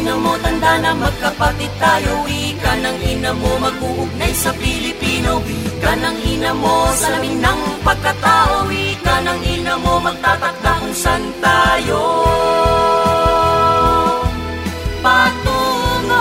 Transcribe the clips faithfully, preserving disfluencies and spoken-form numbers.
ina mo, tanda na magkapatid tayo. Wika ng ina mo, mag-uugnay sa Pilipino. Wika ng ina mo, salamin ng pagkatao. Wika ng ina mo, magtatakda kung saan tayo patungo.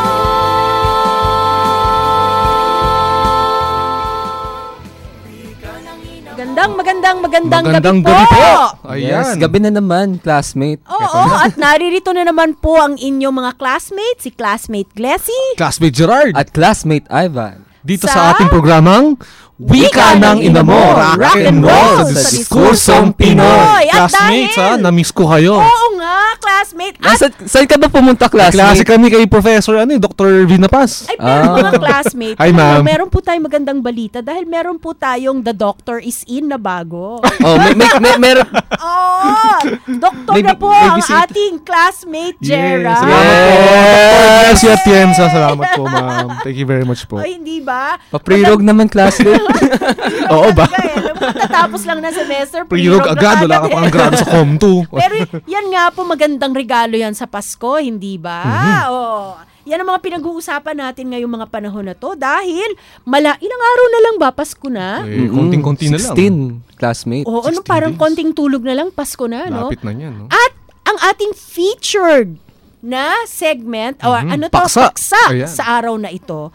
Magandang, magandang, magandang, magandang gabi, gabi po. po. Ayan. Yes, gabi na naman, classmate. Oo, oh, at naririto na naman po ang inyong mga classmates, si classmate Glessy, Classmate Gerard, at classmate Ivan. Dito sa, sa ating programang Wika ng Ina Mo, Rock and Roll sa Diskursong Pinoy. Classmates, ha? Na-miss ko kayo. Oo nga, classmate. At Nasa, saan ka ba pumunta, classmate? klase kami kay Professor ano, eh, Doctor Vinapas. Ay, pero Ah. mga classmate, Hi, ma'am. meron po tayong magandang balita dahil meron po tayong The Doctor is in na bago. Oh, may, may, may, meron. Oh, doktor May- na po may ang bisita. ating classmate, Yes, Gerard. salamat po. Doctor Elsie Atienza, salamat po, ma'am. Thank you very much po. Ay, hindi ba? Paprirog naman, classmate. Oo ba? Matatapos lang na semester, Pre-rog agad, wala ka pang grado sa Com two. Pero yan nga po, magandang regalo yan sa Pasko, hindi ba? Mhm. Oo. Yan ang mga pinag-uusapan natin ngayong mga panahon na to dahil mala, ilang araw na lang ba Pasko na? Eh, konting-konti na lang. sixteen, classmate. Oo, ano, sixteen parang days. konting tulog na lang Pasko na, no? Lapit na yan, no? At ang ating featured na segment, or Mhm. ano to, Paksa. paksa Ayan. sa araw na ito,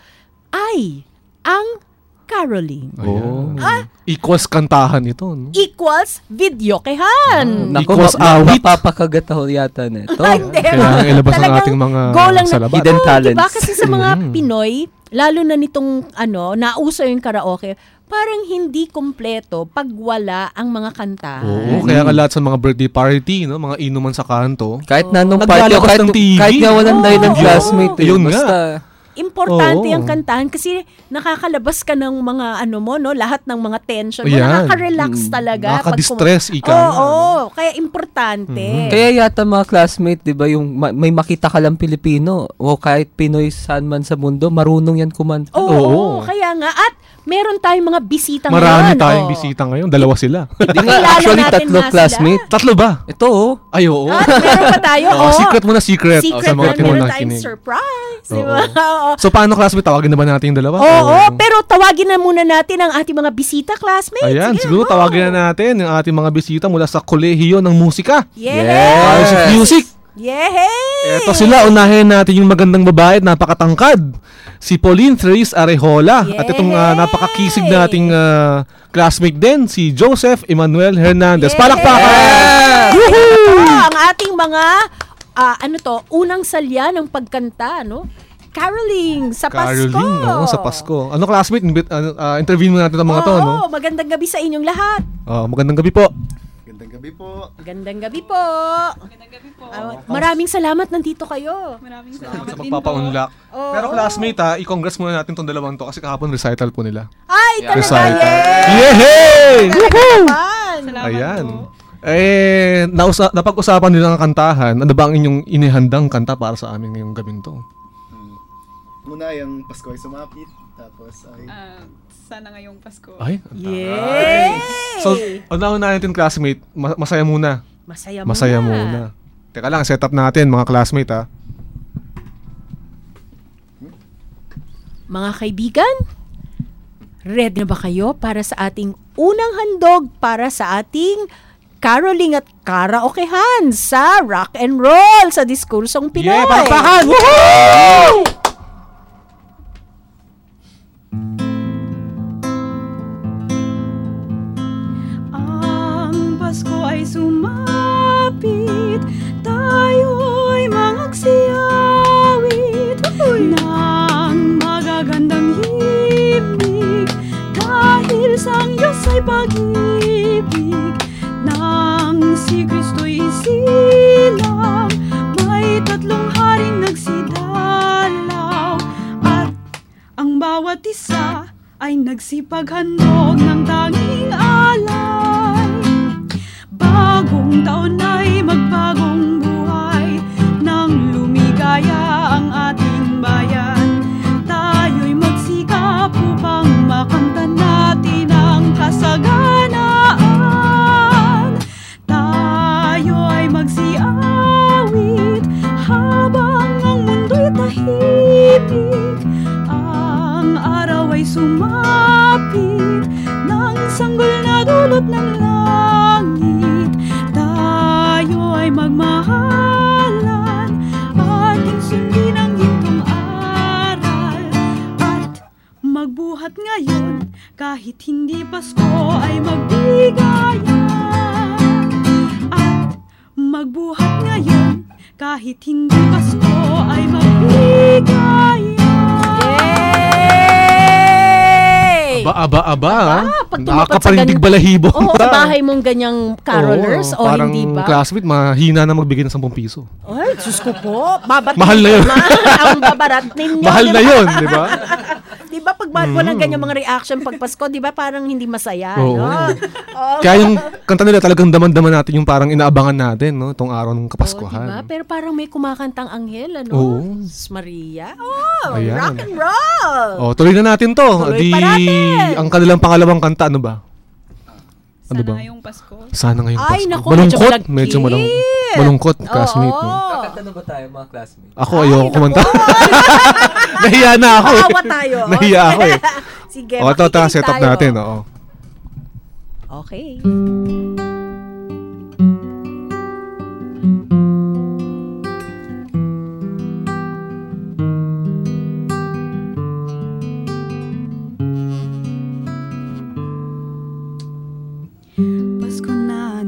ay ang caroling. Ayan. Ah. Equals kantahan ito, no? Equals videokehan. Naku, Equals ma- awit. mapapakagat ako yata nito. Ay, hindi. Kailangan ilabas ang Talagang ating mga go lang na- salabat. Hidden Oo, talents. diba? Kasi sa mga Mhm. Pinoy, lalo na nitong ano, nauso yung karaoke, parang hindi kompleto pag wala ang mga kantahan. Oo, kaya nga lahat sa mga birthday party, no, mga inuman sa kanto. Kahit na nung party, o Naglalabas kahit, ng T V. kahit nga walang Oo. dahilan, Oo. classmate. Eh, Yun nga. basta, Importante Oo. ang kantahan kasi nakakalabas ka ng mga ano mo, no, lahat ng mga tension mo, Ayan. nakaka-relax Mm. talaga. Nakaka-distress, pag kum- ika Oo, nga, oo, kaya importante. Mhm. Kaya yata mga classmate, di ba, yung ma- may makita ka lang Pilipino o kahit Pinoy saan man sa mundo, marunong yan kumanta. Oo, Oo. kaya nga. At meron tayong mga bisita Marami ngayon. tayong oh. bisita ngayon. Dalawa sila. Di nga, Kilala actually, natin tatlo nga sila. classmate. Tatlo ba? Ito, oh. Ay, oo. At meron pa tayo, Oo, oh. secret muna, secret. Secret sa mga na meron tinulang tayong kinig. surprise. Oo. Diba? Oo. So, paano, classmate? Tawagin na ba natin yung dalawa? Oo, O- pero tawagin na muna natin ang ating mga bisita, classmates. Ayan, Sige, siguro go. tawagin na natin yung ating mga bisita mula sa Kolehiyo ng Musika. Yay! House of Music. Yay! Eto sila, unahin natin yung magandang babae at napakatangkad. Si Pauline Therese Arejola. At itong uh, napakakisig nating uh, classmate din, si Joseph Emmanuel Hernandez. Yay! Palakpakan! Ito ang ating mga, ah, ano to, unang salya ng pagkanta, no? Caroling sa Pasko. Caroling, oo, sa Pasko. Ano, classmate? Invit- uh, uh, interview mo natin ang mga to, no? Oo, magandang gabi sa inyong lahat. Oh, magandang gabi po. Magandang gabi po. Magandang gabi po. Magandang gabi po. maraming salamat nandito kayo. Maraming Salamat salamat sa din po. pagpapa-unlock. Oo. Pero classmate ha, i-congrats muna natin tong dalawang to kasi kahapon recital po nila. Ay, talaga, Recital. yay! Yehey! Talaga naman. Salamat Ayan. po. Eh, nausa, napag-usapan nila ng kantahan. Ano ba ang inyong inihandang kanta para sa amin ngayong gabing to? Hmm. Muna yung Pasko ay sumapit. Tapos ay... Ah, sana ngayong Pasko. Ay, ang Yay! So, una-una natin classmate, ma- masaya muna. Masaya muna. Masaya muna. Teka lang, set up natin mga classmate ha. Mga kaibigan, ready na ba kayo para sa ating unang handog para sa ating caroling at karaokehan sa rock and roll sa Diskursong Pinoy? Yeah, palakpakan! Woohoo! Ang Pasko ay sumapit, tayo'y mangagsiyawit ng magagandang himig, dahil sa Diyos ay pag-ibig. Nang si Kristo'y isilang, may tatlong haring nagsidalaw, at ang bawat isa ay nagsipaghandog ng tanging alay. Bagong taon ay magbagong buhay, nang lumigaya ang ating bayan. Tayo'y magsikap upang makamtan natin ang kasaganaan. Tayo ay magsiawit habang ang mundo pag-ibig. Ang araw ay sumapit ng sanggol na dulot ng langit. Tayo ay magmahalan, ating sundin ang gintong aral, at magbuhat ngayon kahit hindi Pasko ay magbigayan. At magbuhat ngayon kahit hindi Pasko ay magbigayan. Aba, aba, aba. Aba, pag tumapat sa Nakakaparindig gan- balahibo. Oo, sa bahay mong ganyang carolers, Oo, o hindi ba? Parang classmate, mahina na magbigay ng sampung piso. Ay, Diyos ko po. Babat Mahal na yun. Ang babarat ninyo. Mahal di na ba? yun, di ba? Di ba pag mm. walang ganyan mga reaction pag Pasko, di ba parang hindi masaya, Oo. no? Oh. Kaya yung kanta nila talagang daman-daman natin yung parang inaabangan natin, no? Itong araw ng Oh, Kapaskuhan. diba? Pero parang may kumakantang anghel, ano? Oo. Maria. Oh, Ayan. rock and roll! Oh, tuloy na natin to. Tuloy Di, pa natin. ang kanilang pangalawang kanta, ano ba? Ano Sana ba? ngayong Pasko. Sana ngayong Ay, Pasko. naku, malungkot. medyo Medyo malung malagkit. malungkot, classmate. Oo. No? Kakanta na ba tayo mga classmates? Ako, ayoko kumanta. Nahiya na ako eh. Awa tayo. Nahiya ako eh. Sige, O, ito, ito, makikinig set up tayo. natin. Oo. Okay. Pasko na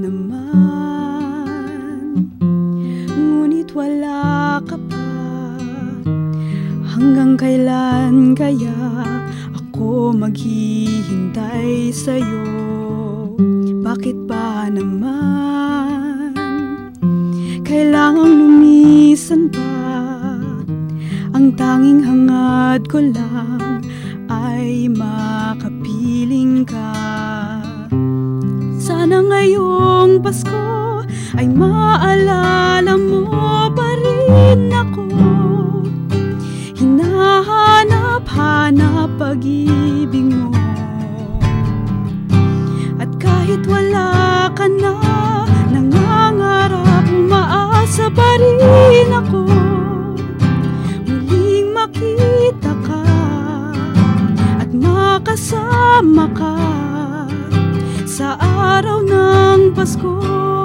naman, ngunit wala ka pa. Hanggang kailan kaya ako maghihintay sa'yo? Bakit ba naman kailangang lumisan pa? Ang tanging hangad ko lang ay makapiling ka. Sana ngayong Pasko ay maalala mo pa rin ako. Hinahanap-hanap pag-ibig mo. At kahit wala ka na, nangangarap, umaasa pa rin ako. Muling makita ka at makasama ka sa araw ng Pasko.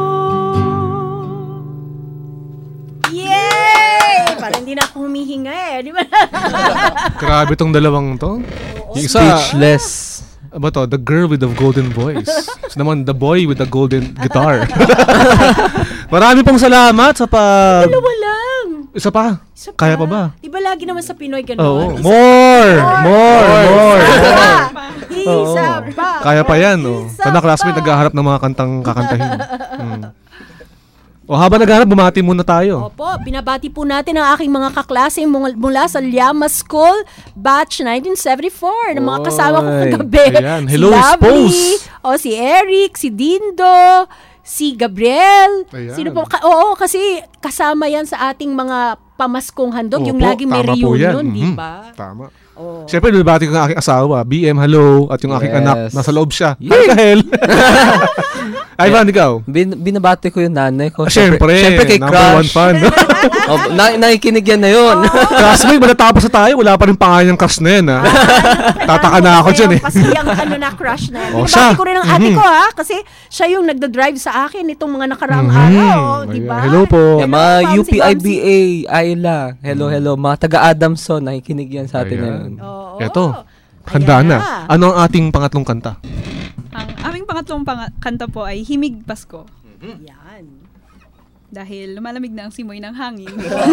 Yay! Parang hindi na ako humihinga eh. Di ba? Grabe tong dalawang to. Yung isa, Speechless. Ano to? The girl with the golden voice. So naman, the boy with the golden guitar. Marami pong salamat sa pag... Dalawa lang. Isa pa. Isa Kaya pa ba? Di ba lagi naman sa Pinoy Oo. gano'n? Isa- More! More! More! Isa more. pa. Isa pa. Kaya pa yan, oh. Isa Sana classmate pa. naghaharap ng mga kantang kakantahin. Hmm. O habang naghaharap, bumati muna tayo. Opo, binabati po natin ang aking mga kaklase mula, mula sa Llama School, batch nineteen seventy-four, ng mga kasama ko Oy. kagabi. Ayan. Hello, si Lovely, Spose. o si Eric, si Dindo, si Gabriel. Ayan. Sino po? Ka- oo, kasi kasama yan sa ating mga pamaskong handog, yung Opo, laging may tama po yan. reunion, di Mhm. ba? Tama. Oh. Siyempre, nabati ko ang aking asawa, B M, hello, at yung aking Yes. anak, nasa loob siya. Yay! Hi, Kahel! Ivan, ikaw? Bin, binabati ko yung nanay ko. Siyempre, Siyempre kay number one Crush. fan. Oh, na, nakikinig yan na yun. Classmate, matatapos na tayo, wala pa rin pangalan ng crush na yan, ha? Tataka na ako dyan, eh. Kasi yung ano na crush na. Oh, Binabati siya. ko rin ang ate Mhm. ko ha, kasi siya yung nagda-drive sa akin itong mga nakaraang Mhm. araw, di ba? Ayan. Hello po. Yung mga Hello, U P I Pamsi, B A, Ayla. Hello, hello. Mga taga-Adamson, nakikinig yan sa atin Ayan. ngayon. Oo. Eto, handa Ayan na. Ano ang ating pangatlong kanta? Ang aming pangatlong pang- kanta po ay Himig Pasko. Yan. Dahil lumalamig na ang simoy ng hangin.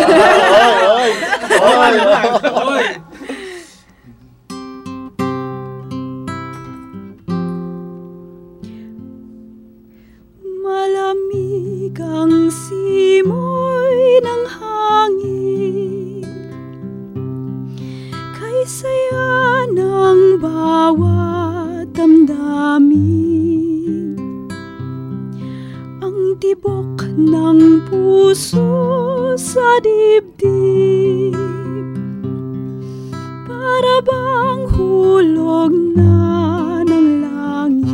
Malamig ang simoy ng hangin, kay saya ng bawat damdamin. Ang tibok ng puso sa dibdib, para bang hulog na ng langit.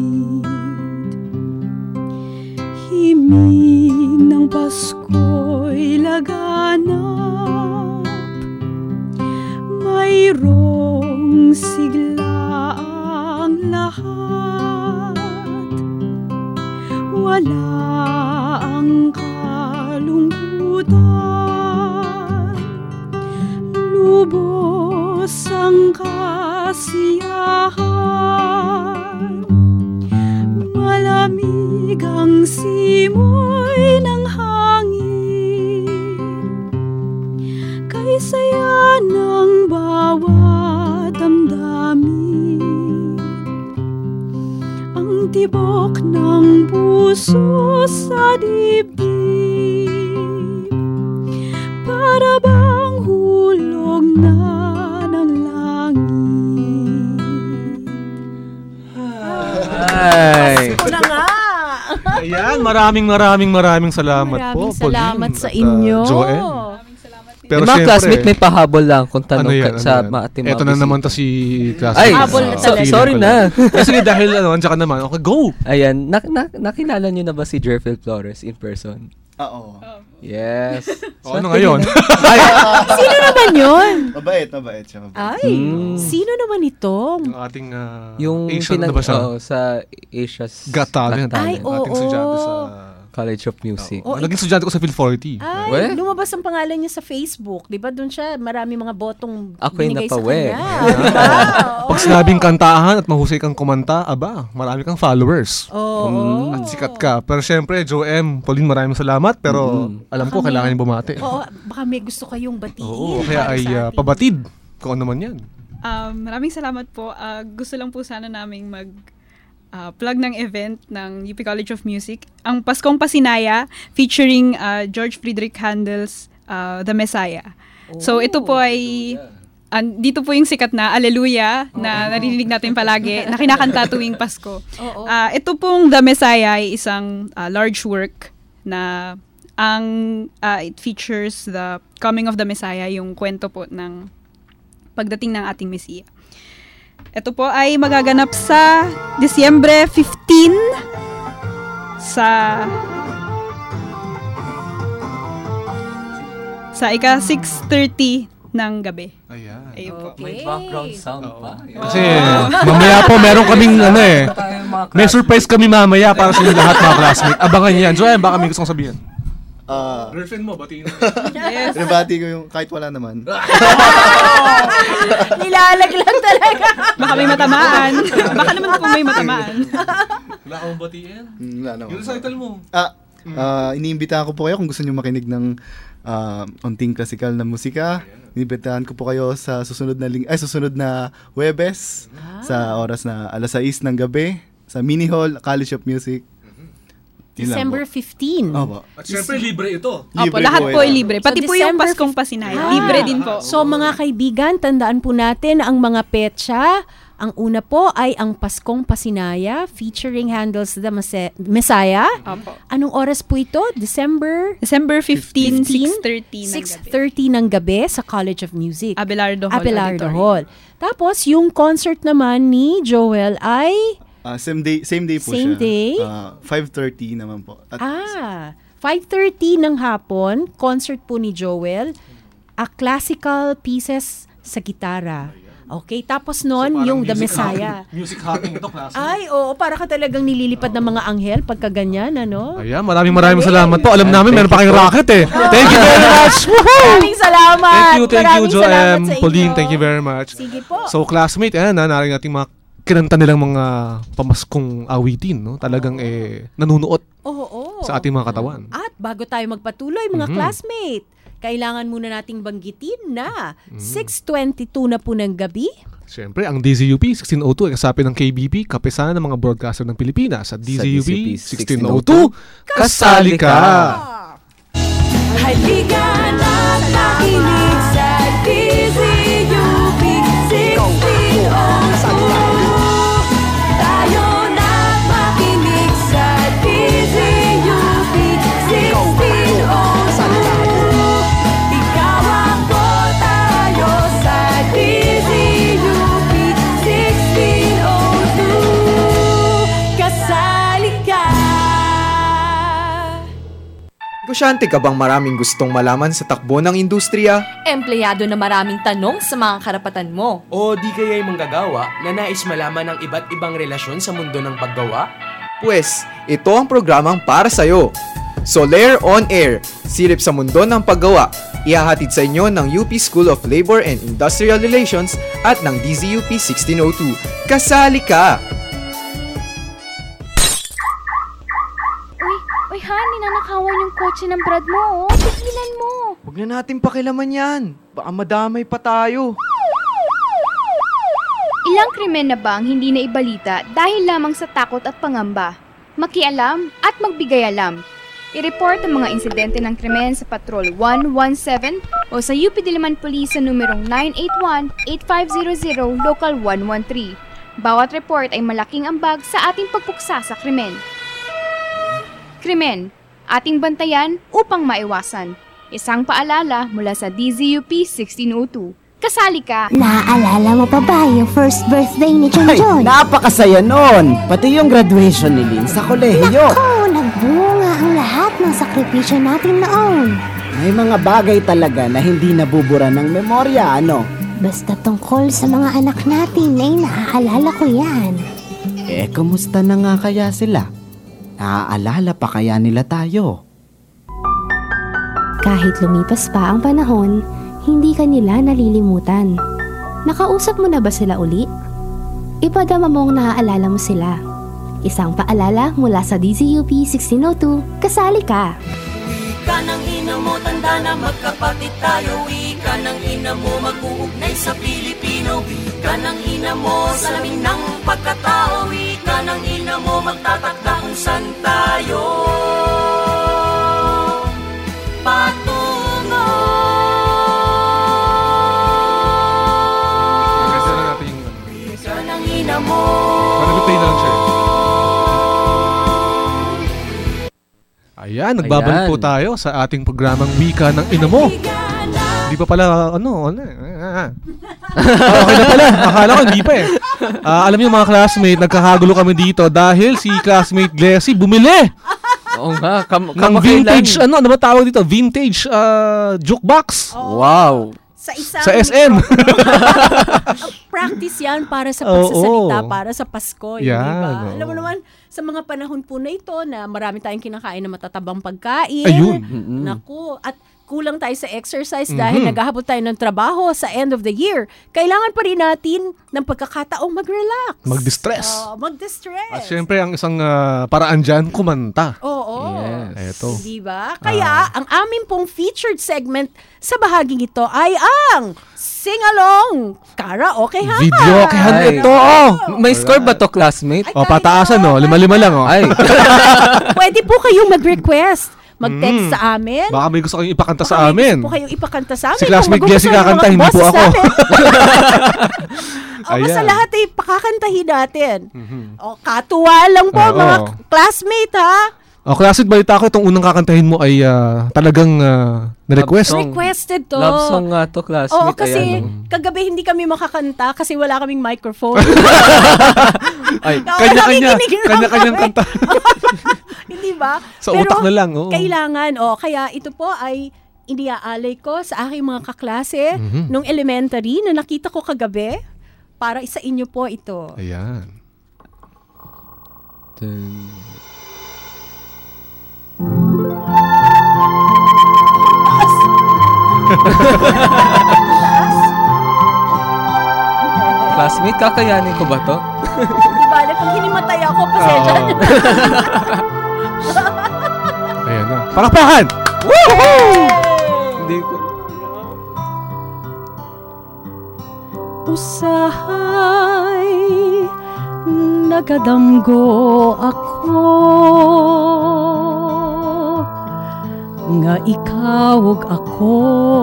Himig ng Pasko'y laganap, mayroong sigla ang lahat. Wala ang kalungkutan, lubos ang kasiyahan. Malamig ang simoy ng hangin, kay saya ng bawat damdamin. Ang tibok ng puso sa dibdib, para bang hulog na ng langit. Ay. Ito na nga. Ayan, maraming maraming maraming salamat po. Maraming salamat Pauline sa at, uh, inyo. Joanne. Pero mga classmate, may pahabol lang kung tanong ano yan, ka, sa ano yan? mga ating Eto mga na bisita. naman to si classmate. Ay, Habol na Ah, talaga. feeling sorry ko na. lang. Eh, sige, dahil ano, andyan ka naman. Okay, go! Ayan, na, na, nakilala nyo na ba si Jerfil Flores in person? Ah, oo. Yes. O, ano ngayon? Ay, Sino naman yun? Mabait, mabait siya. Mabait. Ay, Hmm. sino naman ito? Yung ating uh, yung Asian pinag- na ba siya? oo, sa Asia's Got Talent. Ay, Yung oo. ating estudyante sa... College of Music. Oh, Naging estudyante ko sa Phil forty. Ay, We? lumabas ang pangalan niya sa Facebook. Di ba doon siya, marami mga botong Ako'y binigay sa napawe. kanya. Di ba? Oo. Pag sinabing kantahan at mahusay kang kumanta, aba, marami kang followers. Oo. At sikat ka. Pero syempre, Joe M, Pauline, maraming salamat. Pero alam ko, kailangan yung bumati. Oo, baka may gusto kayong batiin. Oo, kaya para ay sa uh, atin. pabatid. Kung ano man yan. Um, maraming salamat po. Ah, gusto lang po sana naming mag ah, plug ng event ng U P College of Music. Ang Paskong Pasinaya featuring ah, George Friedrich Handel's ah, The Messiah. So ito po ay an- dito po yung sikat na Alleluia na narinig natin palagi na kinakanta tuwing Pasko. Oo. Ah, ito pong The Messiah ay isang ah, large work na ang ah, it features the coming of the Messiah, yung kwento po ng pagdating ng ating Mesiya. Ito po ay magaganap sa Disyembre fifteenth sa sa ika six thirty ng gabi. Ayan. Ayun po. May background sound pa. Kasi mamaya po meron kaming ano eh. May surprise kami mamaya para sa inyo lahat mga classmate. Abangan yan. Joanne, baka may gusto kong sabihin. Ah, Girlfriend mo, batiin mo. Yes. Binabati ko yung kahit wala naman. Nilalaglag talaga. Baka may matamaan. Baka naman po may matamaan. Wala akong batiin. Mm, Wala naman. Yung recital mo. Ah, ah, iniimbitahan ko po kayo kung gusto niyo makinig ng ah, onting klasikal na musika. Iniimbitahan ko po kayo sa susunod na ling- ay susunod na Huwebes sa oras na alas sais ng gabi sa Mini Hall College of Music. Yun lang December po. fifteenth. Opo. At syempre, libre ito. Opo, Libre lahat po ay ito. libre. Pati So, po yung December Paskong fifteenth. Pasinaya. Ah. Libre din po. So mga kaibigan, tandaan po natin ang mga petsa. Ang una po ay ang Paskong Pasinaya featuring Handel's The Mase- Messiah. Opo. Anong oras po ito? December December fifteenth, fifteen, six thirty ng six gabi. thirty ng gabi sa College of Music. Abelardo Hall Abelardo Auditorium. Hall. Tapos yung concert naman ni Joel ay Ah, same day, same day po Same siya. day? Ah, five thirty naman po. At ah, five thirty ng hapon, concert po ni Joel, a classical pieces sa gitara. Okay, tapos nun, yung The Messiah. Music hopping ito, class. Ay, oo, para ka talagang nililipad ng mga anghel pagka ganyan, ano? Ayan, maraming maraming salamat po. Alam namin, meron pa kayong racket eh. Thank you very much. Maraming salamat. Thank you, thank you, Maraming salamat Joem. sa inyo. Pauline, thank you very much. Sige po. So, classmate, ayan, na, naring ating mga kinanta nilang mga pamaskong awitin, no? Talagang eh, nanunuot Oo, oo. sa ating mga katawan. At bago tayo magpatuloy, mga Mhm. classmate, kailangan muna nating banggitin na Mhm. six twenty-two na po ng gabi. Siyempre, ang D Z U P sixteen oh two ay kasapin ng K B P, kapisanan ng mga broadcaster ng Pilipinas. Sa D Z U P sixteen oh two, kasali ka! Halika na nakinig sa D Z U P sixteen oh two. Tayo na makinig sa D Z U P sixteen oh two. Ikaw ako, tayo sa D Z U P sixteen oh two. Kasali ka. Negosyante ka bang maraming gustong malaman sa takbo ng industriya? Empleyado na maraming tanong sa mga karapatan mo. O di kaya'y manggagawa na nais malaman ang iba't ibang relasyon sa mundo ng paggawa? Pues, ito ang programang para sa'yo. Soler On Air, silip sa mundo ng paggawa. Ihahatid sa inyo ng U P School of Labor and Industrial Relations at ng D Z U P sixteen oh two. Kasali ka! Uy, uy Han, ninanakawan yung kotse ng brad mo, oh. Tigilan mo. Huwag na natin pakilaman yan. Baka madamay pa tayo. Ilang krimen na ba ang hindi na ibalita dahil lamang sa takot at pangamba? Makialam at magbigay alam. I-report ang mga insidente ng krimen sa Patrol one one seven o sa U P Diliman Police sa numerong nine eight one, eight five zero zero, Local one one three. Bawat report ay malaking ambag sa ating pagpuksa sa krimen. Krimen, ating bantayan upang maiwasan. Isang paalala mula sa D Z U P sixteen oh two. Kasali ka! Naaalala mo pa ba yung first birthday ni John John? Ay, napakasaya nun! Pati yung graduation ni Lynn sa kolehiyo. Naku, nagbunga ang lahat ng sakripisyo natin noon. May mga bagay talaga na hindi nabubura ng memorya, ano? Basta tungkol sa mga anak natin ay naaalala ko yan. Eh, kumusta na nga kaya sila? Naaalala pa kaya nila tayo? Kahit lumipas pa ang panahon, hindi ka nila nalilimutan. Nakausap mo na ba sila uli? Ipadama mong naaalala mo sila. Isang paalala mula sa D Z U P sixteen oh two, kasali ka! Wika ng ina mo, tanda na magkapatid tayo. Wika ng ina mo, mag-uugnay sa Pilipino. Wika ng ina mo, salamin ng pagkatao. Wika ng ina mo, magtatakda kung saan tayo patungo. Panagutin lang siya. Ayan, nagbabalik Ayan. po tayo sa ating programang Wika ng Ina Mo. Hindi pa pala, ano, ano, ah, okay na pala, akala ko hindi pa eh. Ah, alam niyo mga classmate, nagkakagulo kami dito dahil si classmate Glessy bumili Oo nga, kam- ng vintage, ano, ano ba tawag dito? Vintage uh, jukebox. Wow. Sa isang Sa S M. Practice yan para sa Oo. pagsasalita, para sa Pasko. Yun, Yan, diba? oo. Alam mo naman, sa mga panahon po na ito na marami tayong kinakain na matatabang pagkain. Ayun. Mm-mm. Naku, at kulang tayo sa exercise Mhm. dahil naghahabol tayo ng trabaho sa end of the year. Kailangan pa rin natin ng pagkakataong mag-relax. Mag-distress. Oh, mag-distress. At syempre, ang isang ah, paraan dyan, kumanta. Oo. Yes. Eto. Di ba? Kaya, ang aming pong featured segment sa bahaging ito ay ang Sing-Along Karaokehan. Videokehan Ay. ito. Oh. May score ba to, classmate? O, pataasan, no? Lima-lima lang, oh. Ay. Pwede po kayong mag-request. Mag-text Mm. sa amin. Baka may gusto kayong ipakanta Baka sa may amin. gusto po kayong ipakanta sa amin. Si classmate Kung Jessie magugustuhan kakanta, ng mga hindi po boses ako. namin. O, basta Ayan. lahat ay pakakantahin natin. O, katuwa lang po, Oo. mga classmate, ha? O, classmate, balita ko, itong unang kakantahin mo ay ah, talagang uh, na-request. Love song. Requested to. Love song nga to, classmate. Oo, kasi Ayan, oh. kagabi hindi kami makakanta kasi wala kaming microphone. Ay, Oo, kanya-kanya. nakikinig lang Kanya-kanyang kami. kanta. Hindi ba? Sa Pero utak na lang, oo. Kailangan, oh, kaya ito po ay iniaalay ko sa aking mga kaklase Mhm. nung elementary na nakita ko kagabi para isa inyo po ito. Ayan. Dun. Classmate, kakayanin ko ba to? Di ba? Pag hinimatay ako, pasensya Oo. na. Ayan na. Palakpakan! Woohoo! Hindi ko. Usahay, nagadamgo ako nga ikaw ug ako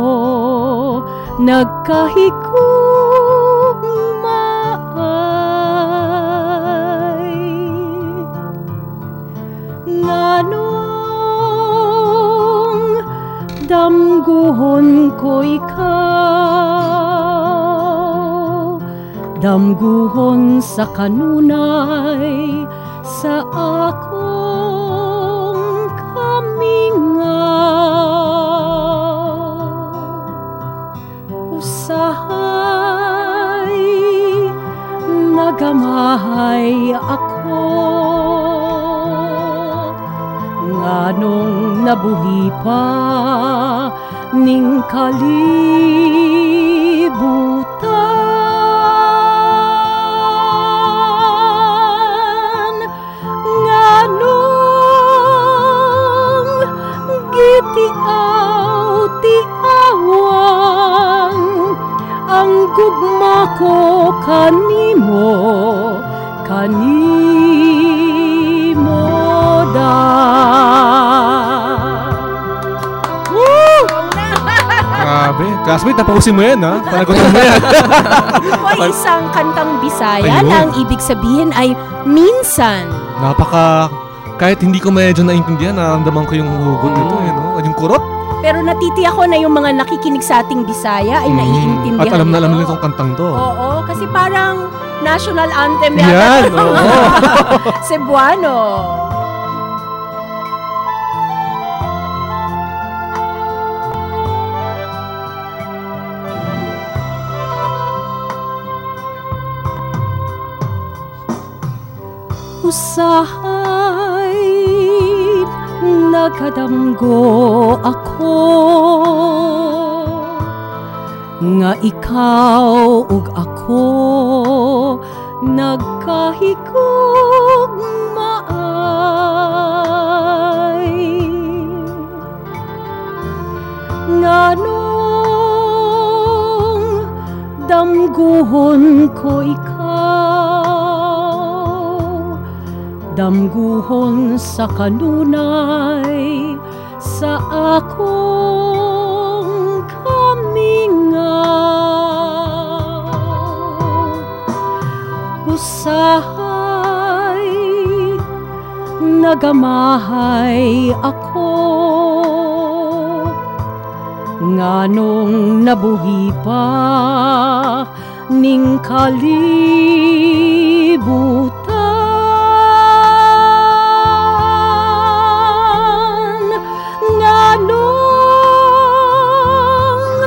nagkahigugmaay nganong damguhon ko ikaw damguhon sa kanunay sa akong kamingay nagamahay ako nganong nabuhi pa ning kalibutan nganong gitiaw ti awang ang gugma ko kanimo kanimo da. Woo! Grabe. Classmate, tapusin mo yan, ha? Panagutan mo yan. Ito ay isang kantang Bisaya Ayun. na ang ibig sabihin ay minsan. Napaka, kahit hindi ko medyo naintindihan, nararamdaman ko yung hugot nito, eh, no? Yung kurot. Pero natitiyak ko na yung mga nakikinig sa ating Bisaya ay naiintindihan. At alam na alam nito. nila itong kantang to. Oo, kasi parang national anthem yata. Yan, ng mga oo. Cebuano. Usahay nagkadamgo ako nga ikaw ug ako nagkahigog maay nganong damguhon ko ikaw damguhon sa kanunay sa akong kamingaw usahay nagamahay ako nganong nabuhi pa ning kalibutan nganong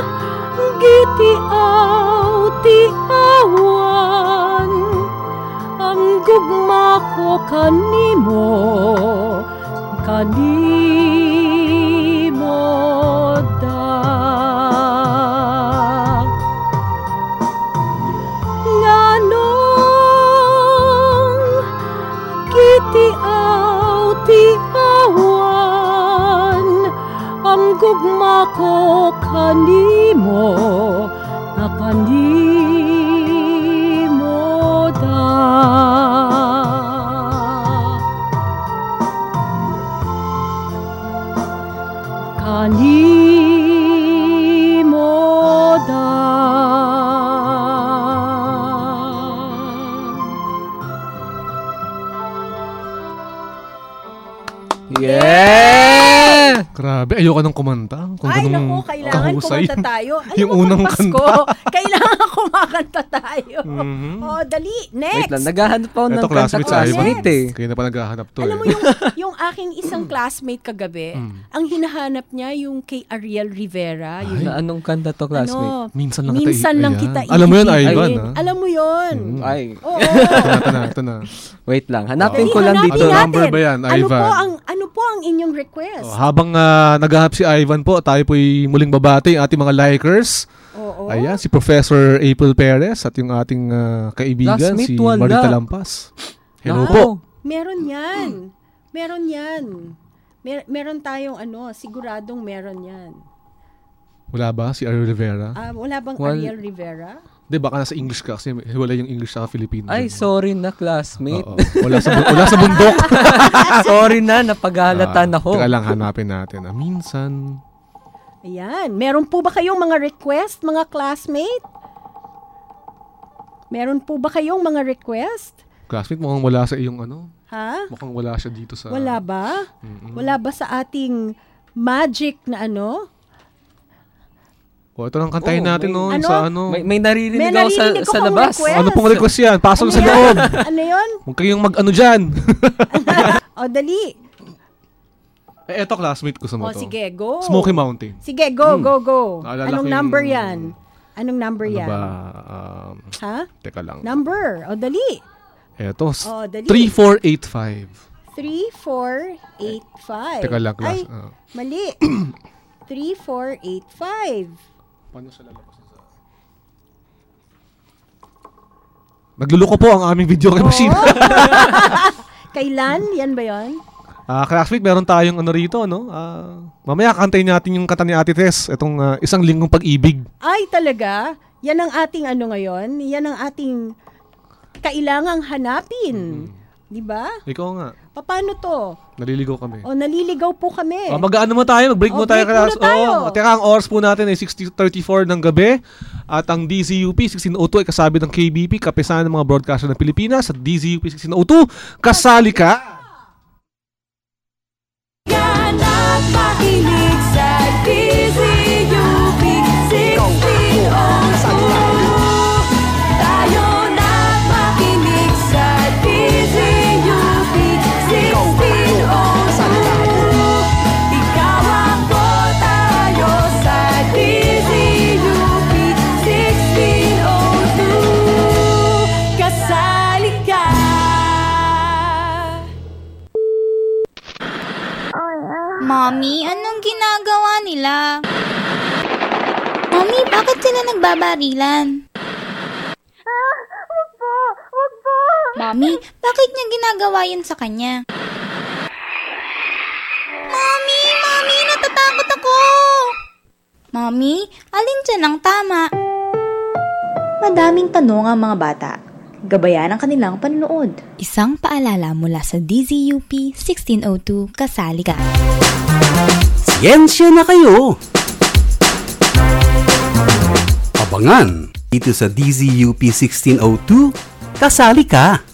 gitiaw ti awan ang gugma ko kanimo kanimo da nganong gitiaw ti awan ang gugma ko kanimo na kanimo da kanimo da. Yeah! Grabe, ayoko nang kumanta. Kung Ay, ganung naku, kailangan kahusay. kumanta tayo. Alam Yung mo, unang pag Pasko, kanta. kailangan kumakanta tayo. Mhm. Oh, dali. Next. Wait lang, naghahanap pa ako ng Ito, kanta classmate sa Ivan. classmate eh. Kaya na pa naghahanap to. Alam eh. mo yung, yung aking isang classmate kagabi, ang hinahanap niya yung kay Ariel Rivera. Yung, Na anong kanta to classmate? Ano, Minsan lang minsan kita, lang ayan. kita Alam mo yun, iibigin. Ivan, ha? Alam mo yun. Ay. Oo. Ito na, ito na. Wait lang, hanapin Dali, ko lang hanapin dito. natin. number ba yan, Ano Ivan? po ang ano po ang inyong request? Oh, habang uh, naghahanap si Ivan po, tayo po'y muling babati ang ating mga likers. Oo. Ayan, si Professor April Perez at yung ating uh, kaibigan, Classmate, si wala. Marita Lampas. Hello Wow. po. Meron yan. Meron yan. Mer- meron tayong ano, siguradong meron yan. Wala ba si Ariel Rivera? Ah, wala bang Wal- Ariel Rivera? Di, baka nasa English ka kasi wala yung English sa Filipino. Ay, sorry na classmate. Oo. Wala sa, bu- wala sa bundok. Sorry na, napaghalatan Ah, ako. Teka lang, hanapin natin. Ah, minsan. Ayan. Meron po ba kayong mga request, mga classmate? Meron po ba kayong mga request? Classmate, mukhang wala sa iyong ano. Ha? Mukhang wala siya dito sa... Wala ba? Mm-mm. Wala ba sa ating magic na ano? O, ito lang kantahin Oh, natin, may- no? Ano? Sa ano? May, may naririnig May ako sa, naririnig sa akong labas. request. Ano pong request yan? Pasok Ano sa yan? loob. Ano yun? Huwag kayong mag-ano dyan. O, dali. eh, eto classmate ko sa mo O, to. sige, go. Smoky Mountain. Sige, go, Hmm. go, go. Naalala Anong ko yung- number yan? Anong number Ano yan? ba? Um, Ha? Teka lang. Number. O, dali. Eto. Oh, dali. three four eight five. three four eight five. Teka lang, class. Ay, Ah. mali. three four eight five. Paano siya lalabas? Nagluluko po ang aming video machine. Kailan? Yan ba yun? Ah, classmate, meron tayong ano rito, no? Ah, mamaya kantayin natin yung kanta ni Ate Tess, itong ah, isang linggong pag-ibig. Ay, talaga? Yan ang ating ano ngayon? Yan ang ating kailangang hanapin. Di ba? Ikaw nga. Paano to? Naliligaw kami. O, naliligaw po kami. Oh, mag-ano mo tayo, mag-break O, mo tayo. break muna tayo. Oo, teka, ang oras po natin ay six thirty-four ng gabi. At ang D Z U P sixteen oh two ay kasabi ng K B P, kapisanan ng mga broadcaster ng Pilipinas. At D Z U P sixteen oh two, kasali ka. Makinig sa D Z U P sixteen oh two. Tayo na makinig sa D Z U P sixteen oh two. Ikaw ako, tayo sa D Z U P sixteen oh two. Kasali ka. Mommy, anong ginagawa nila? Mommy, bakit sila nagbabarilan? Ah, wag po, wag po. Mommy, bakit niya ginagawa yun sa kanya? Mommy, Mommy, natatakot ako. Mommy, alin dyan ang tama? Madaming tanong ang mga bata. Gabayan ang kanilang panunood. Isang paalala mula sa D Z U P sixteen oh two, kasali ka. Siyensya na kayo! Abangan dito sa D Z U P sixteen oh two, kasali ka!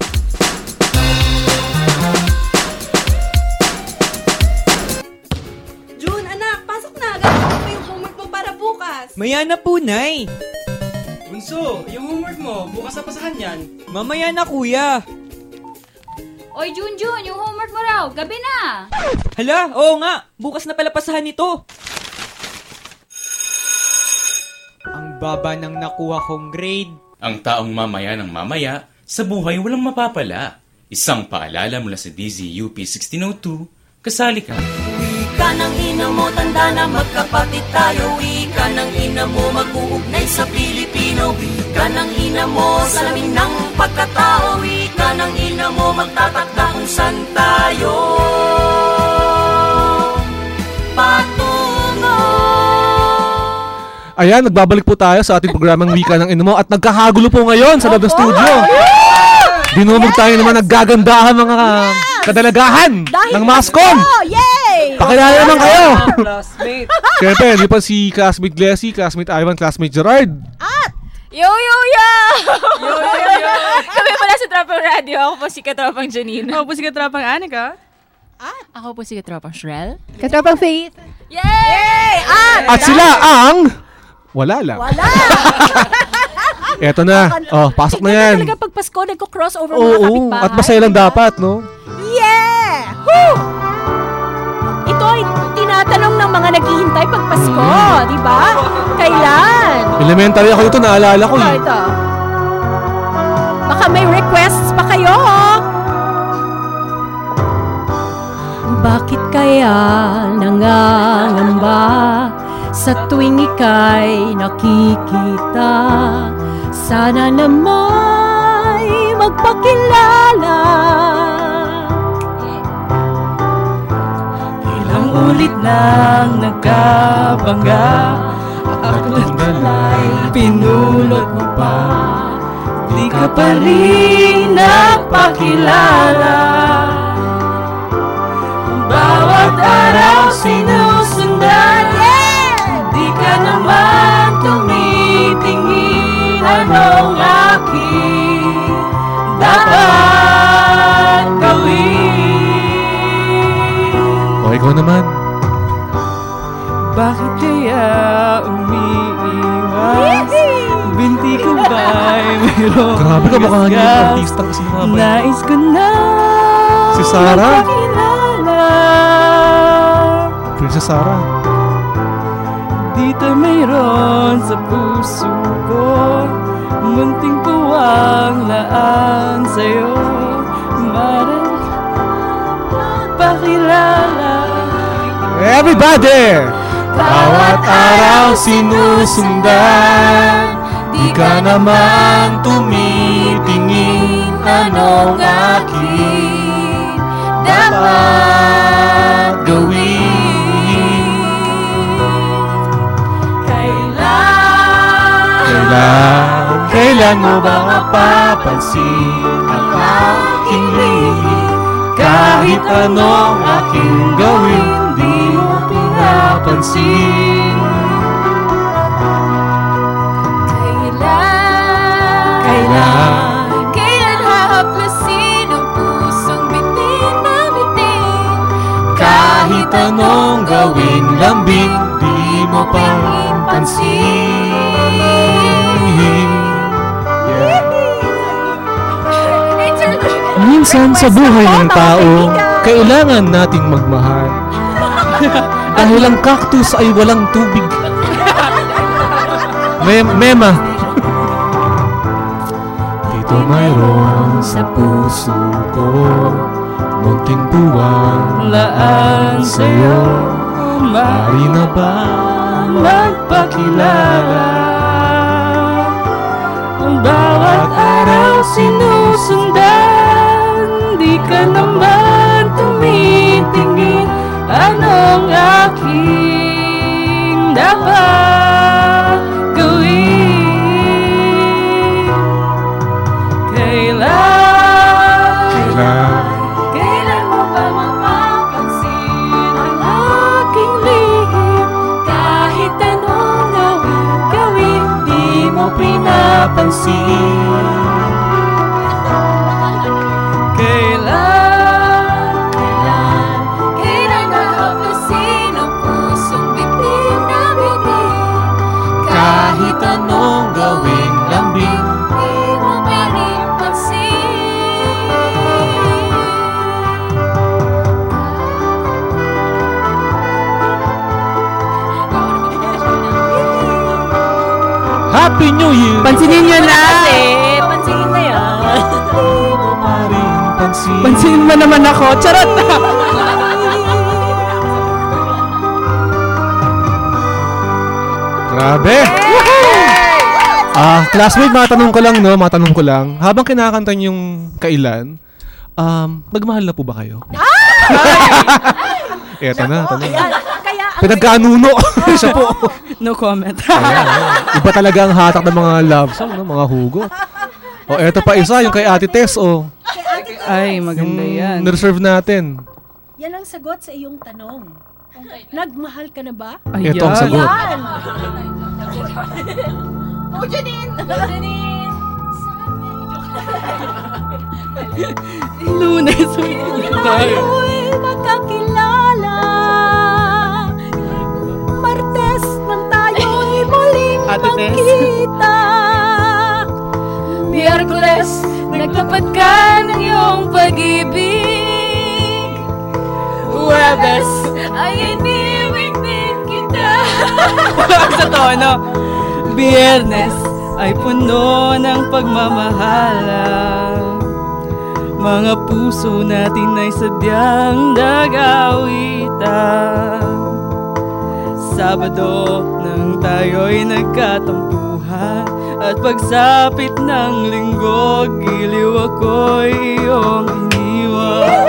June, anak, pasok na. Gagawin mo yung homework mo para bukas. Maya na po, Nay. Bunso, yung homework mo, bukas na pasahan yan. Mamaya na, kuya. Oy, Junjun, yung homework mo raw. Gabi na. Hala, oo nga. Bukas na pala pasahan ito. Ang baba ng nakuha kong grade. Ang taong mamaya ng mamaya, sa buhay walang mapapala. Isang paalala mula sa D Z U P sixteen oh two, kasali ka. Wika ng ina mo, tanda na magkapatid tayo. Wika ng ina mo, mag-uugnay sa Pilipino. Wika ng ina mo, salamin ng pagkatao. Wika ng ina mo, magtatakda kung saan tayo patungo. Ayan, nagbabalik po tayo sa ating programang Wika ng Ina Mo at nagkakagulo po ngayon sa loob ng studio. Dinumog tayo naman naggagandahan mga kadalagahan ng Mascom. Yay! Pakilala naman kayo. Classmate. Siyempre, di pa si classmate Glessy, classmate Ivan, classmate Gerard. Yo, yo, yo! Yo, yo, yo! Kami pala sa Tropang Radio. Ako po si Katropang Janine. Ako po si Katropang Anika. At ako po si Katropang Shrel. Katropang Faith. Yay! At, At sila ang... Wala lang. Wala! Eto na. Oh, pasok na yan. Talaga pag Pasko, nagko-crossover mga Oo, kapitbahay. at masaya lang dapat, no? Yeah! Woo! Ito ay tinatanong ng mga naghihintay pag Pasko, di ba? Kailan? Elementary ako dito, naalala ko Ito, eh. ito. Baka may requests pa kayo, oh. Bakit kaya nangangamba sa tuwing ika'y nakikita? Sana nama'y magpakilala. Ilang ulit nang nagkabangga, aklat kala'y pinulot mo pa. Di ka pa rin nagpakilala. Bawat araw sinusundan, di ka naman tumitingin. Anong aking dapat gawin? O, ikaw naman. Bakit kaya umiiwas? Binti ko ba'y mayroong Grabe ka, mukha niya yung gasgas? artista kasi mga ba? Nais ko na Si Sarah? magpakilala. Princess Sarah. Di Ito'y mayroon sa puso ko, munting puwang laan sa'yo. Marang pakilala. Everybody! Bawat araw sinusundan, di ka naman tumitingin. Anong aking dapat gawin? Kailan, kailan, kailan mo ba mapapansin ang aking lihim? Kahit anong aking gawin, di mo pinapansin. Kailan, Kailan, kailan hahaplasin ang pusong bitin na bitin? kahit anong gawin, lambing, di mo pansin. Minsan sa buhay ng tao, kailangan nating magmahal. Dahil ang cactus ay walang tubig. Mem- mema. Dito mayroon sa puso ko, munting puwang laan sa'yo. Mari na ba magpakilala? Ang bawat araw sinusundan, di ka naman tumitingin. Anong aking dapat gawin? Kailan, Kailan, kailan mo ba mapapansin ang aking lihim? Kahit anong gawin, gawin, di mo pinapansin. Kailan, kailan, kailan nahaplasin ang pusong bitin na bitin? Kahit anong gawin, lambing, di mo pinipansin. Happy New Year! Pansinin nyo na! Pansinin na yan. Pansin. Pansinin mo naman ako. Charot! Grabe! Ah, classmate, matanong ko lang, no? Matanong ko lang. Habang kinakanta yung kailan, um, nagmahal na po ba kayo? Eto na, eto na. Pinagkanuno. Siya po. No comment. Ayan, iba talaga ang hatak ng mga love song, no? Mga hugot. O, eto pa isa, yung kay Ate Tess, o. Ay, maganda Yung yan. nireserve natin. Yan ang sagot sa iyong tanong. Nagmahal ka na ba? Ayan. Ito ang sagot. Yan. Oh, Janine! Janine! Lunes. Tayo'y magkakilala. Martes nang tayo'y muling Ate Tess? magkita. Miyerkules, nagtapat ka ng iyong pag-ibig. Huwebes, ay inibig din kita. Sa tono. Biyernes ay puno ng pagmamahala. Mga puso natin ay sadyang nag-awitan. Sabado nang tayo'y nagkatampuhan, at pagsapit ng linggo, giliw ako'y iyong iniwan.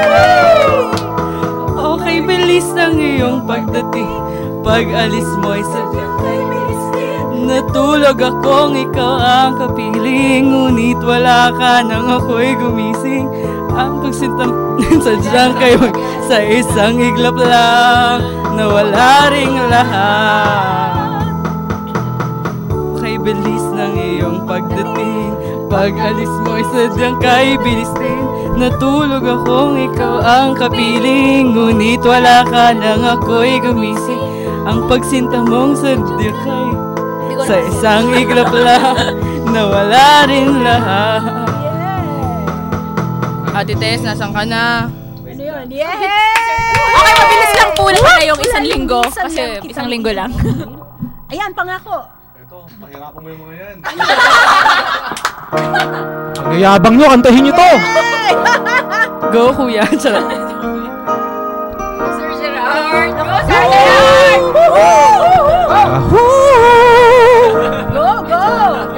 Okay, bilis ng iyong pagdating, pag-alis mo'y sadyang natulog akong ikaw ang kapiling, ngunit wala ka nang ako'y gumising. Ang pagsintam sadyang kayo sa isang iglap lang, nawala ring lahat. Kay bilis ng iyong pagdating, pag-alis mo ay sadyang kay bilis din. Natulog akong ikaw ang kapiling, ngunit wala ka nang ako'y gumising. Ang pagsinta mong sadyang kay sa isang iglap lang, nawala rin lahat. Ate Tess, nasan ka na? Ano yun? Yay! Okay, mabilis lang po na ngayong isang linggo. Kasi isang linggo lang. Ayan, pangako. Ito, pahirapan mo yung mga yan. Ang yayabang nyo, kantahin nyo to! Go, kuya. Charot. Sir Gerard! Go, Sir Gerard! Ah, Go, go!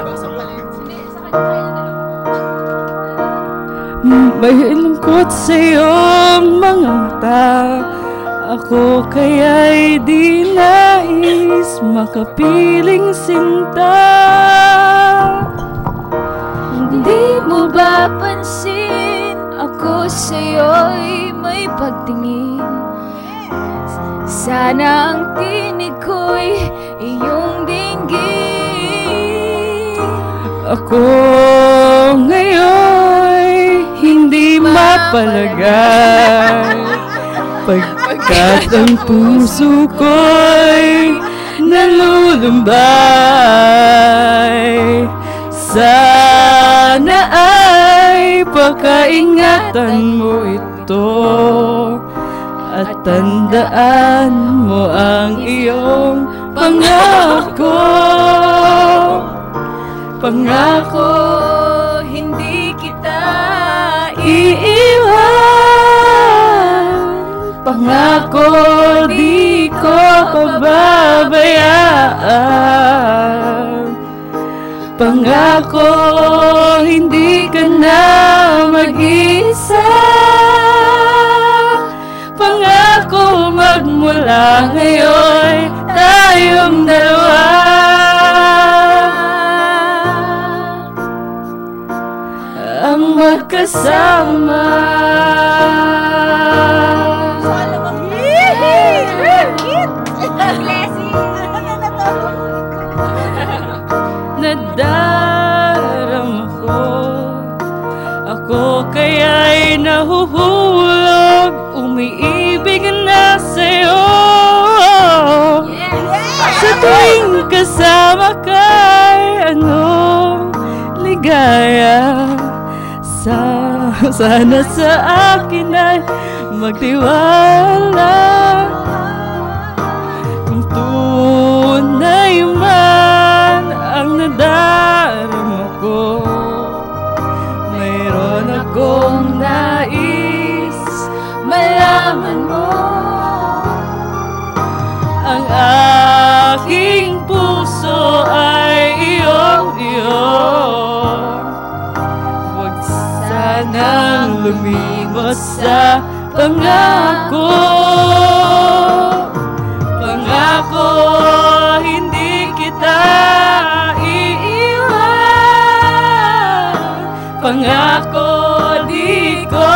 May lungkot sa iyong mga mata. Ako kaya'y di nais makapiling sinta. Hindi mo ba pansin ako sa'yo'y may pagtingin? Sana ang tinig ko'y iyong dinggin. Ako ngayon'y hindi mapalagay, pagkat ang puso ko'y nalulumbay. Sana ay pakaingatan mo ito at tandaan mo ang iyong pangako. Pangako, hindi kita iiwan. Pangako, di ko pababayaan. Pangako, hindi ka na mag-isa. Pangako, magmula ngayon tayong dalawa. Ang magkasama. Nadarama ko, ako kaya'y nahuhulog, umiibig na sa'yo. Sa tuwing kasama ka'y ano, ligaya. Sa, sana sa akin ay magtiwala. Kung tunay man ang nadarama ko, mayroon akong nais malaman mo. Ang aking puso ay iyong-iyong. Huwag sanang lumimot sa pangako. Pangako, hindi kita iiwan. Pangako, di ko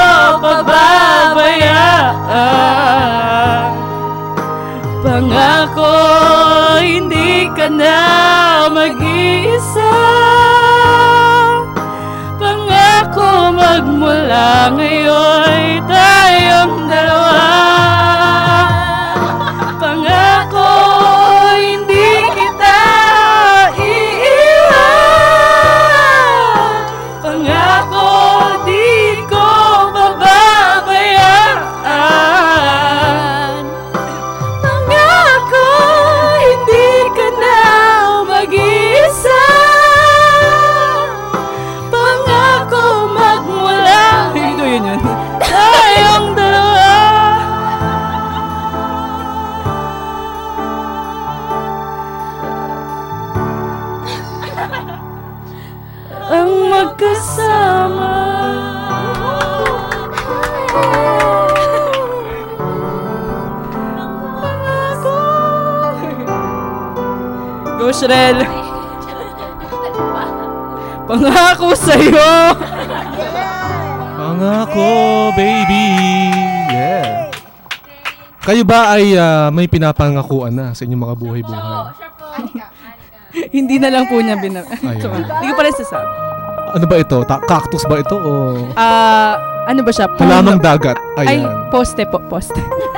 pababayaan. Pangako, hindi ka na mag-iisa. Pangako, magmula ngayon tayong dalawa. Pangako, hindi kita iiwan. Pangako, di ko pababayaan. Pangako, hindi ka na mag-isa. Pangako, magmula ito yun yun tayong dalawa. Ang magkasama. Go, Shrel. Pangako sa'yo. Pangako, baby. Yeah. Kayo ba ay ah, may pinapangakuan na sa inyong mga buhay-buhay? Hindi na lang po niya binab... Ayun. Hindi ko pa rin sasabi. Ano ba ito? Ta- cactus ba ito o Ah, ano ba siya? halamang dagat? Ay, Ayan. poste po, poste.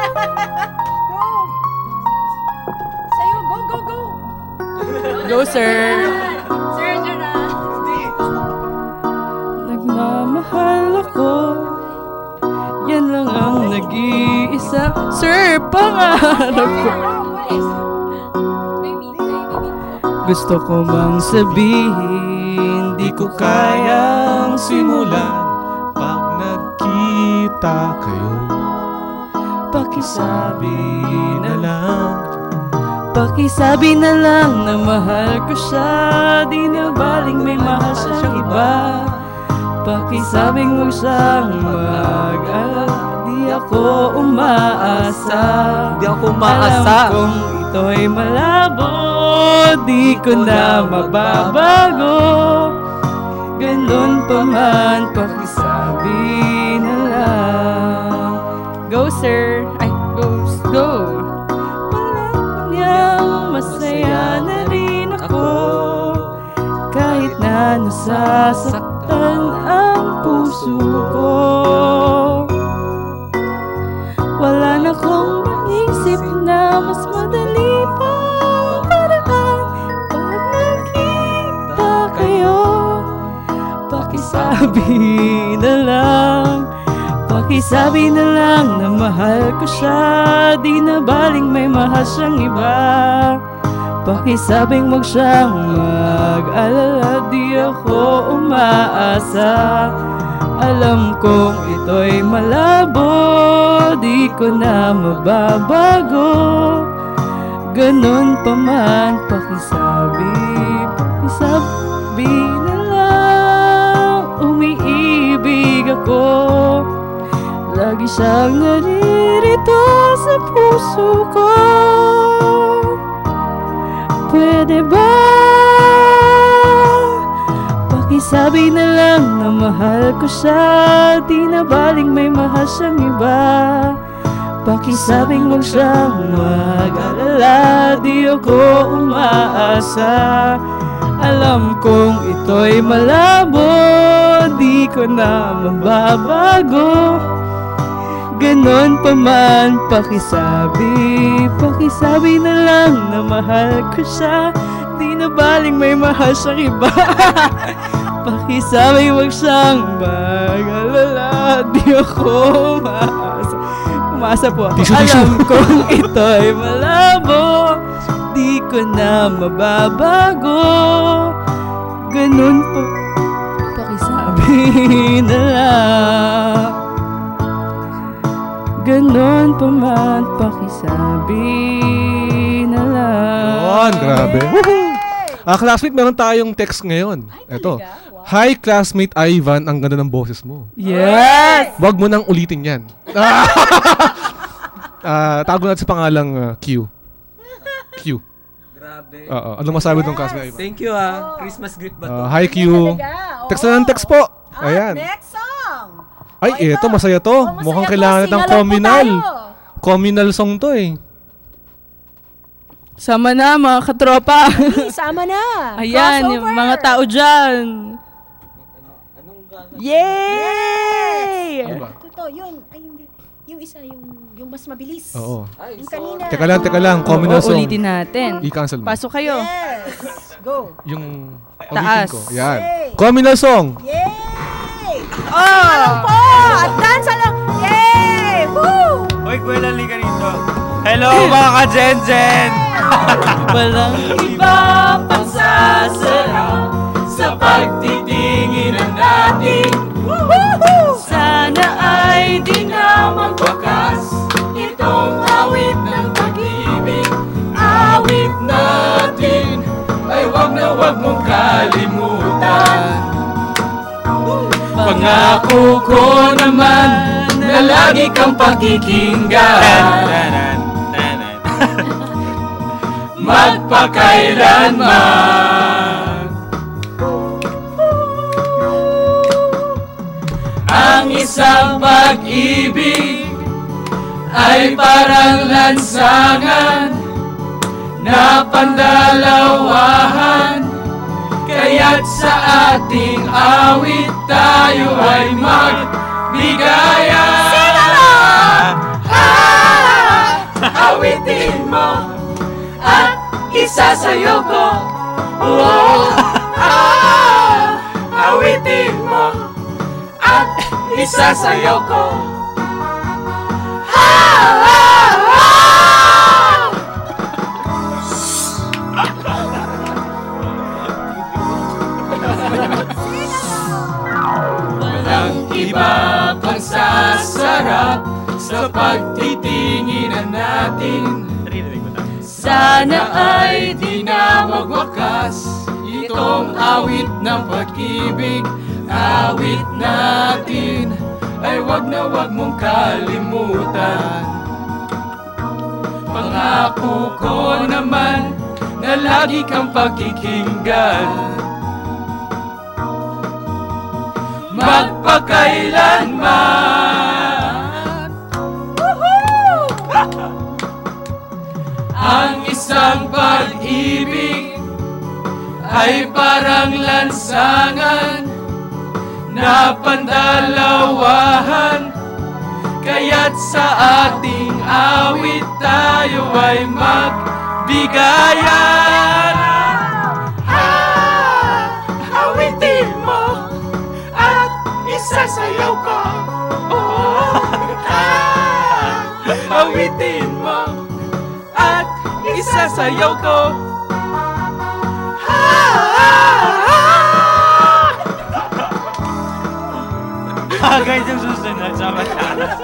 Sa'yo, go, go, go! Go, sir. Sir Gerard! Nagmamahal ako, yan lang ang nag-iisa. Sir, pangarap ko. Gusto ko mang sabihin, di ko kayang simulan. Pag nagkita kayo, pakisabi na lang. Pakisabi na lang na mahal ko siya, di na baling may mahal siyang iba. Pakisabing huwag siyang mag-alala, di ako umaasa. Di ako umaasa. Alam kong ito'y malabo, di ko na mababago. Ganun pa man, pakisabi na lang. Go sir, ay go, go. Malamang masaya na rin ako, kahit na nasasaktan ang puso ko. Wala na kong maisip na mas madali pang paraan. Pag nakita kayo, pakisabi na lang. Pakisabi na lang na mahal ko siya, di na baling may mahal siyang iba. Pakisabing wag siyang mag-alala, di ako umaasa. Alam kong ito'y malabo, di ko na mababago. Ganun pa man, pakisabi, pakisabi na lang. Umiibig ako, lagi siyang naririto sa puso ko. Pwede ba? Pakisabi na lang na mahal ko siya, di na baling may mahal siyang iba. Pakisabing huwag siyang mag-alala, di ako umaasa. Alam kong ito'y malabo, di ko na mababago. Ganon pa man, pakisabi, pakisabi na lang na mahal ko siya, di na baling may mahal siyang iba. Pakisabi wag siyang mag-alala, di ako umaasa. Umaasa po ako. Alam kong ito'y malabo, di ko na mababago. Ganon pa, pakisabi na lang. Ganon pa man, pakisabi na lang. Yun, grabe. Ah, classmate, meron tayong text ngayon. Ito. Wow. Hi, classmate Ivan. Ang ganda ng boses mo. Yes! Wag mo nang ulitin yan. Ah, tago natin sa pangalang uh, Q. Q. Grabe. Oo. Ano masabi yes. ng classmate Ivan? Thank you ah. Christmas gift ba to? Uh, hi, Q. Text na ng text po. Ayan. Next song. Ay, oh, ito. Masaya to. Oh, masaya mukhang to. Kailangan ng communal. Communal song to eh. Sama na mga katropa. Ay, sama na. Ayan, yung mga tao dyan. Yay! Ano ba? Ito, yun. Ay, hindi. Yung isa, yung, yung mas mabilis. Oo. Yung kanina. Teka lang, teka lang. Communal Oo, song. ulitin natin. I-cancel mo. Pasok kayo. Yes. Go. Yung taas. Ko. Yan. Communal song. Yay! Oh! Alam po! At dance lang! Yay! Woo! Hoy, Kuya, liga rito. Hello, mga ka-Jen-Jen! Walang iba pang sasarap sa pagtitinginan natin. Sana ay di na magwakas itong awit ng pag-ibig. Awit natin ay wag na wag mong kalimutan. Pangako ko naman na lagi kang pakikinggan, magpakailanman. Ang isang pag-ibig ay parang lansangan na pandalawahan. Kaya't sa ating awit tayo ay magbigayan. Sino mo? Ah, awitin mo at isasayaw ko. Oh, ah, awitin mo at isasayaw ko. Ah, ah, ah. sa pagtitinginan natin. Sana ay di na magwakas itong awit ng pag-ibig. Awit natin ay wag na wag mong kalimutan. Pangako ko naman na lagi kang pakikinggan, magpakailanman. Ang isang pag-ibig ay parang lansangan na pandalawahan, kaya't sa ating awit tayo ay magbigayan. Ah, awitin mo at isasayaw ko. Oh, ah, awitin mo at isasayaw ko. Agay yung susunod sa matalas.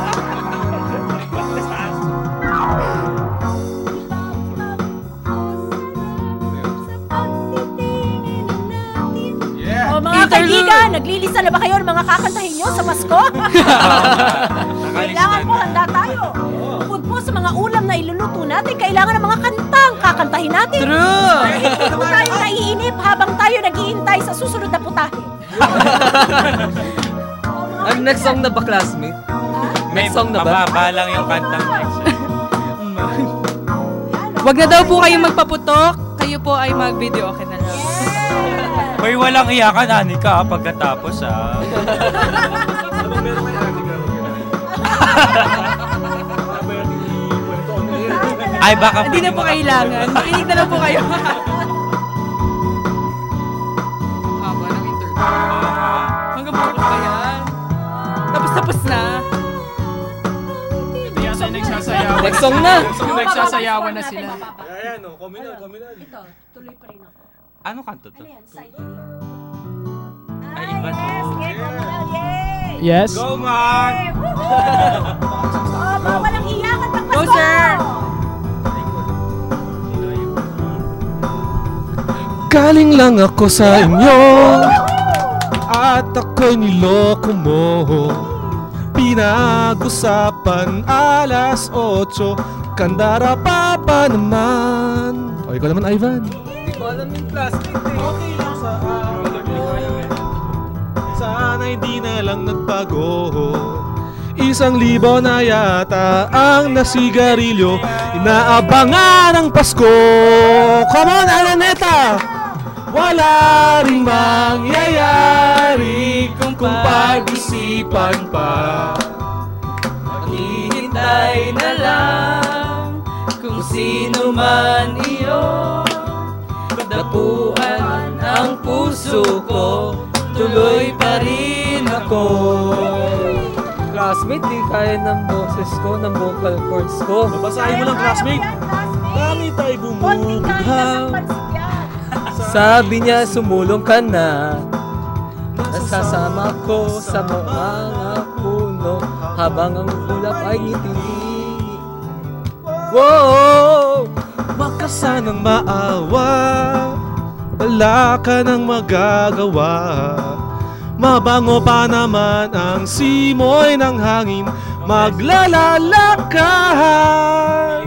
Yeah. O mga kaibigan, naglilista na ba kayo ng mga kakantahin nyo sa Pasko? Kailangan po, handa tayo. Bukod po sa mga ulam na iluluto natin, kailangan ng mga kantang kakantahin natin. True! Hindi po tayo naiinip habang tayo naghihintay sa susunod na putahe. Ang next song na ba, classmate? May song na ba? Mababa lang yung kantang next. Wag na daw po kayong magpaputok. Kayo po ay mag-video okay na lang. Hoy, walang iyakan, Anika, pagkatapos, ah. Ay, baka hindi na po kailangan. Makinig na lang po kayo. Haba ng interview. Hanggang bukas pa yan. Tapos-tapos na. Ito yata yung nagsasayawan. Next song na. Yung nagsasayawan na sila. Ayan, no, komunal, komunal. Ito, tuloy pa rin ako. Ano kanto to? Ano yan? Side Ay, iba to. Yes. Go, Mark! Oh, mga walang iyakan pag Pasko! Go, sir! Galing lang ako sa inyo at ako'y niloko mo. Pinag-usapan alas otso, kandara pa pa naman. O, ikaw naman, Ivan. Hindi ko alam yung classmate eh. Okay lang sa akin. Sana hindi na lang nagbago. Isang libo na yata ang nasigarilyo, inaabangan ang Pasko. Come on, Araneta! Wala ring mangyayari kung pag-isipan pa. Maghihintay na lang kung sino man iyon. Dapuan ang puso ko, tuloy pa rin ako. Classmate, di kaya ng boses ko, ng vocal cords ko. Babasahin mo lang, classmate. Dami tayo bumubughang. Sabi niya, sumulong ka na. Nasasama ko sa mga puno habang ang ulap ay ngiti. Wow! Wag ka sanang maawa, wala ka nang magagawa. Mabango pa naman ang simoy ng hangin, maglalalakad.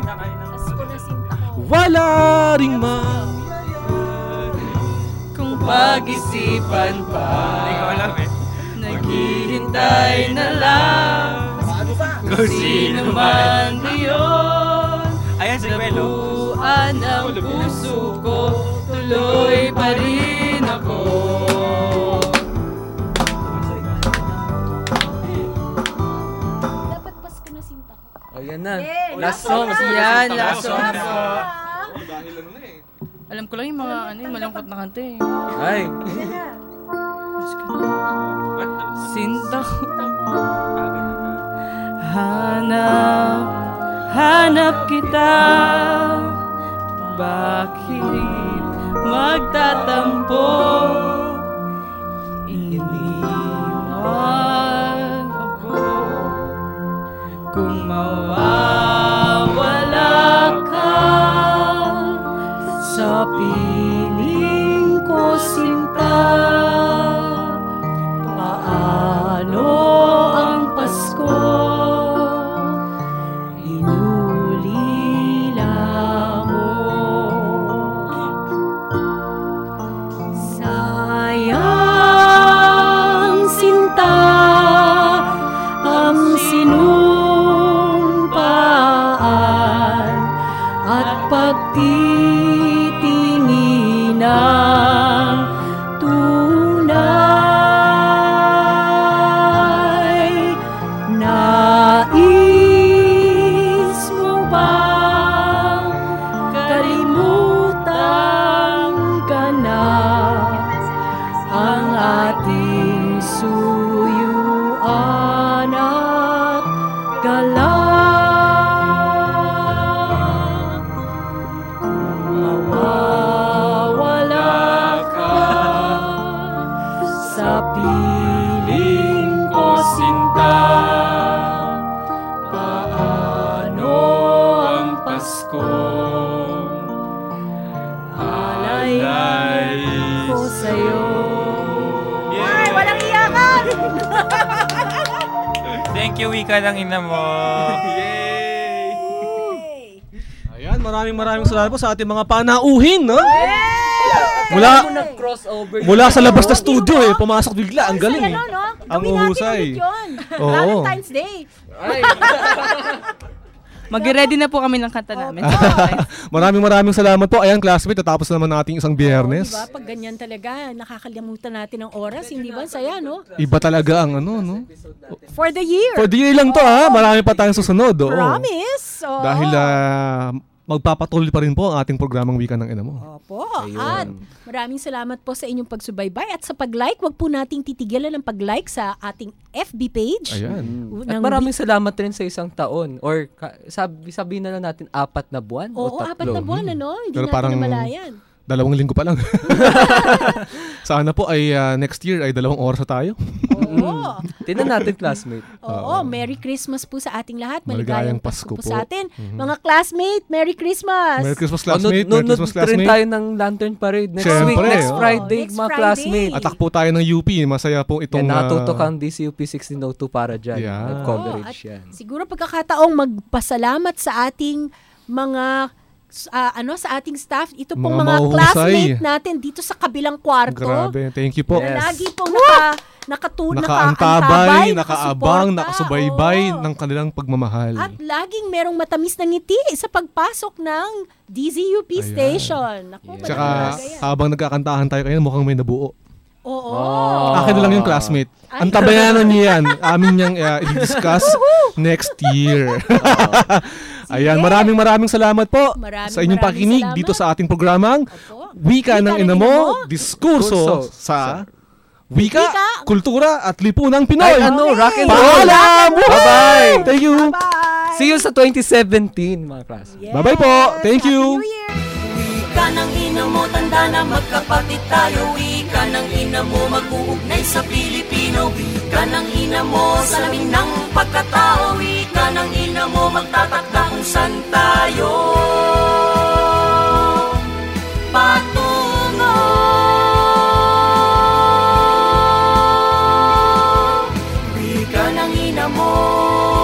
Wala ring mangyayari kung pag-isipan pa. Hindi ko alam eh. Naghihintay na lang kung sino man iyon. Ayan si Kwelo. Dapuan ang puso ko, tuloy pa rin ako. Dapat Pasko na sinta ko. Oh, yan na. Yeah, Last song. Yan, last song. dahil ano na eh. Alam ko lang yung mga ano, yung malungkot na kanta eh. Ay. Sinta ko. Hanap, hanap kita. Bakit magtatampo? Iniwan ako. Kung piling ko sinta, paano ang Pasko inulila mo? Sayang sinta ang sinumpaan at pagtitinginan tunay. Nais mo bang kalimutan ka na ang ating suyuan at galak? Mawawala ka sa piling ko sinta, paano ang Pasko alay ko sa'yo? Ay, walang iyakan! Thank you, wika ng ina mo. Ayan, maraming maraming salamat po sa ating mga panauhin, no? Mula mula sa labas na studio eh, pumasok bigla. Ang galing eh. Ano, no? Ang Gawin natin uhusay. ulit yun. Oo. Valentine's Day. Mag-ready na po kami ng kanta namin. Maraming maraming salamat po. Ayan, classmate, natapos naman nating isang biyernes. Diba? Pag ganyan talaga, nakakalimutan natin ang oras. Hindi ba? Saya, no? Iba talaga ang ano, no? For the year. For the year lang to, ha? Marami pa tayong susunod, oo. Promise. Oo. Dahil ah, magpapatuloy pa rin po ang ating programang Wika ng Ina Mo. Opo. At maraming salamat po sa inyong pagsubaybay at sa pag-like. Huwag po nating titigilan ang pag-like sa ating F B page. Ayan. Ng At maraming salamat rin sa isang taon. Or ka, sabi, sabihin na lang natin apat na buwan o Oo, tatlo. apat na buwan, ano? Hindi Pero natin parang namalayan. dalawang linggo pa lang. Sana po ay ah, next year ay dalawang oras na tayo. Oo. Tingnan natin, classmate. Oo, Merry Christmas po sa ating lahat. Maligayang Maligayang Pasko, Pasko po po. sa atin. Mhm. Mga classmate, Merry Christmas! Merry Christmas, Oh, classmate. nun- Merry Christmas, nun- rin classmate. tayo ng Lantern Parade next Siyempre, week, next oh. Friday, Next mga Friday. classmates. Atak po tayo ng U P. Masaya po itong... Yan, natuto ah, kang D C U P sixteen oh two para dyan. Yeah. Coverage Oo, yan. at siguro pagkakataong magpasalamat sa ating mga ah, ano sa ating staff, ito pong Mga mga, mahusay. classmate natin dito sa kabilang kwarto. Grabe. Thank you po. Na lagi pong naka nakatu Nakaantabay, nakasuporta, nakaabang, nakasubaybay oo. ng kanilang pagmamahal. At laging merong matamis na ngiti sa pagpasok ng D Z U P Ayan. station. Naku, Tsaka malaga yan. habang nagkakantahan tayo kayo, mukhang may nabuo. Oo. Akin na lang yung classmate. Ang tabayanan niyo yan. Amin niyang uh, i-discuss next year. Ayan, maraming maraming salamat po Maraming sa inyong maraming pakinig salamat. dito sa ating programang Wika ng Ina Mo, Diskurso sa Wika, Kultura at Lipunang Pinoy. Ay, ano, rock and roll. Paalam! Bye-bye! Thank you! See you sa twenty seventeen, mga class. Bye-bye po! Thank you! Wika ng ina mo, tanda na magkapatid tayo. Wika ng ina mo, mag-uugnay sa Pilipino. Wika ng ina mo, salamin ng pagkatao. Wika ng ina mo, magtatakda kung saan tayo patungo. Wika ng ina mo.